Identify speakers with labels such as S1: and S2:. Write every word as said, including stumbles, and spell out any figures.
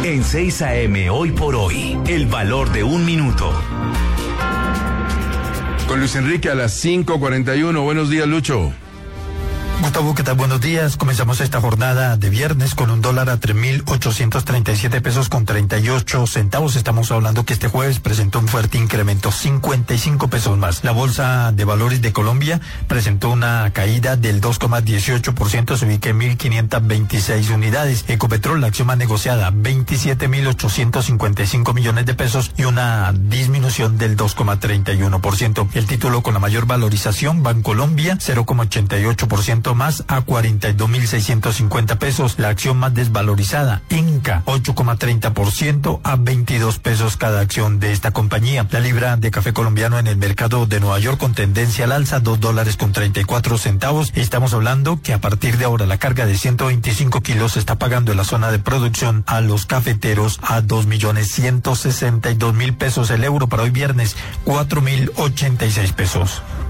S1: En seis A M Hoy por Hoy, el valor de un minuto.
S2: Con Luis Enrique a las cinco cuarenta y uno. Buenos días, Lucho.
S3: Gustavo, ¿qué tal? Buenos días. Comenzamos esta jornada de viernes con un dólar a tres mil ochocientos treinta y siete pesos con treinta y ocho centavos. Estamos hablando que este jueves presentó un fuerte incremento, cincuenta y cinco pesos más. La Bolsa de Valores de Colombia presentó una caída del dos coma dieciocho por ciento, se ubica en mil quinientas veintiséis unidades. Ecopetrol, la acción más negociada, veintisiete mil ochocientos cincuenta y cinco millones de pesos y una disminución del dos coma treinta y uno por ciento. El título con la mayor valorización, Bancolombia, cero coma ochenta y ocho por ciento más a cuarenta y dos mil seiscientos cincuenta pesos. La acción más desvalorizada, Inca, ocho coma treinta por ciento a veintidós pesos cada acción de esta compañía. La libra de café colombiano en el mercado de Nueva York con tendencia al alza, dos dólares con treinta y cuatro centavos. Estamos hablando que a partir de ahora la carga de ciento veinticinco kilos se está pagando en la zona de producción a los cafeteros a dos millones ciento sesenta y dos mil pesos el euro. Para hoy viernes, cuatro mil ochenta y seis pesos.